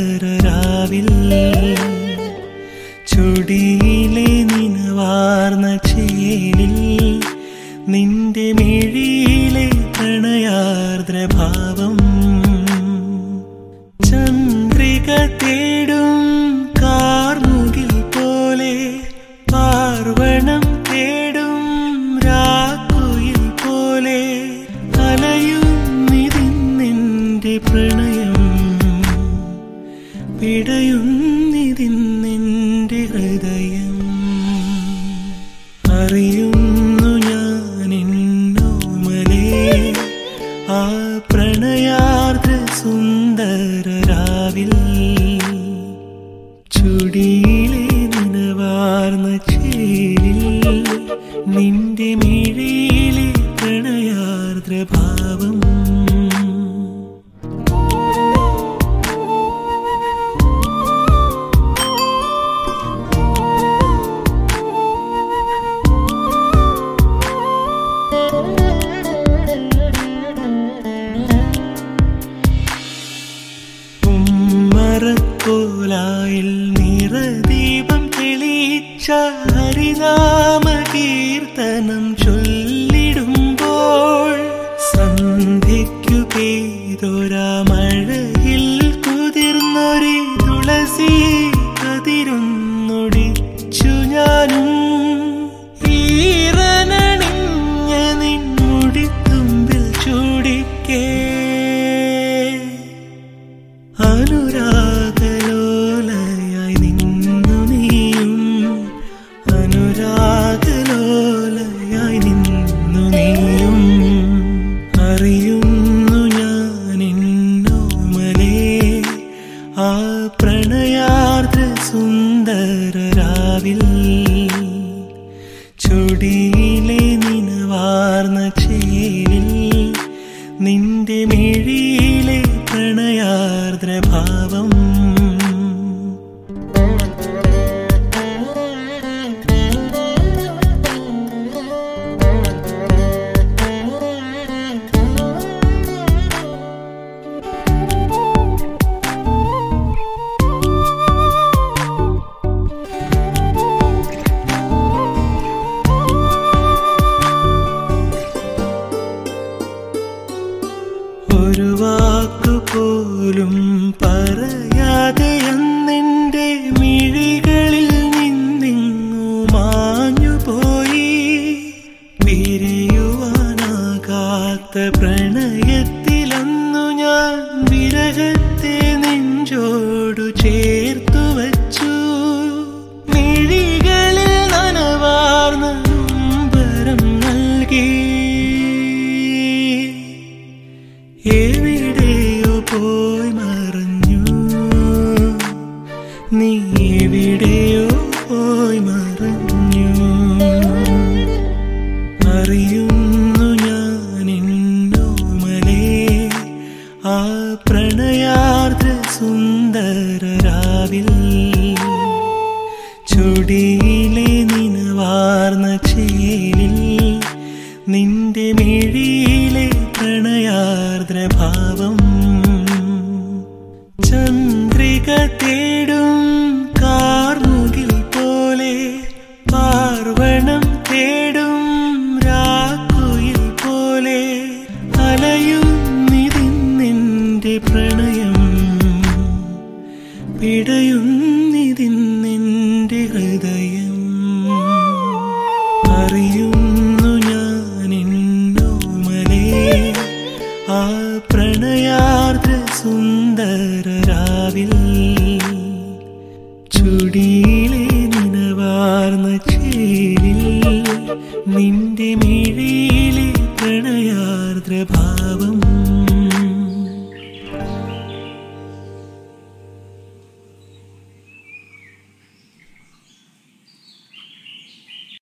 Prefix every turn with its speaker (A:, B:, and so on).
A: സുന്ദരരാവിൽ ചുടിയിലെ നിനവാർന്ന ചേലിൽ നിന്റെ മിഴിയിലെ പ്രണയാർദ്രഭാവം ചന്ദ്രിക തേടും കാർമുകിൽ പോലെ പാർവണം തേടും രാക്കുയിൽ പോലെ അലയുന്നിതിന്നെന്റെ പ്രണയം പിടയുന്നിതിന്നെന്റെ ഹൃദയം അറിയുന്നു ഞാനിന്നോമലേ ആ പ്രണയാർദ്ര സുന്ദരരാവിൽ ചുടിയിലെ നിനവാർന്ന ചേലിൽ നിന്റെ മിഴിയിലെ പ്രണയാർദ്രഭാവം കോലായിൽ നിറദീപം തെളിയിച്ച ഹരിനാമ കീർത്തനം ചൊല്ലിടുമ്പോൾ സന്ധ്യയ്ക്കു പെയ്തൊരാ മഴയിൽ കുതിർന്നൊരു തുളസി കതിരൊന്നൊടിച്ചു ഞാനും ഈറനണിഞ്ഞ നിൻമുടിത്തുമ്പിൽ ചൂടിക്കേ അനുരാഗലോലയായി നിന്നു നീയും അനുരാഗലോലയായി നിന്നു നീയും അറിയുന്നു ഞാനിന്നോമലേ ആ പ്രണയാർദ്ര സുന്ദരരാവിൽ ചുടിയിലെ നിനവാർന്ന ചേലിൽ നിന്റെ മിഴിയിലെ പ്രണയാർദ്രഭാവം ഒരു വാക്കുപോലും പറയാതെ അന്നെന്റെ മിഴികളിൽ നിന്നിങ്ങു മാഞ്ഞുപോയി പിരിയുവാനാകാത്ത പ്രണയത്തിലന്നു ഞാൻ വിരഹത്തെ നെഞ്ചോടു ചേർത്തു വച്ചു മിഴികളിൽ നനവാർന്ന നൊമ്പരം നൽകി എവിടെയോ പോയി മറഞ്ഞു നീ എവിടെയോ പോയി മറഞ്ഞു അറിയുന്നു ഞാനിന്നോമലേ ആ പ്രണയാർദ്ര സുന്ദരരാവിൽ ചുടിയിലെ നിനവാർന്ന ചേലിൽ നിന്റെ മിഴിയിലെ പ്രണയാർദ്രഭാവം ചന്ദ്രിക തേടും കാർമുകിൽ പോലെ പാർവണം തേടും രാക്കുയിൽ പോലെ അലയുന്നിതിന്നെന്റെ പ്രണയം പിടയുന്നിതിന്നെന്റെ ഹൃദയം അറിയുന്നു ഞാനിന്നോമലേ ആ പ്രണയാർദ്ര സുന്ദരരാവിൽ ചുടിയിലെ നിനവാർന്ന ചേലിൽ നിന്റെ മിഴിയിലെ പ്രണയാർദ്രഭാവം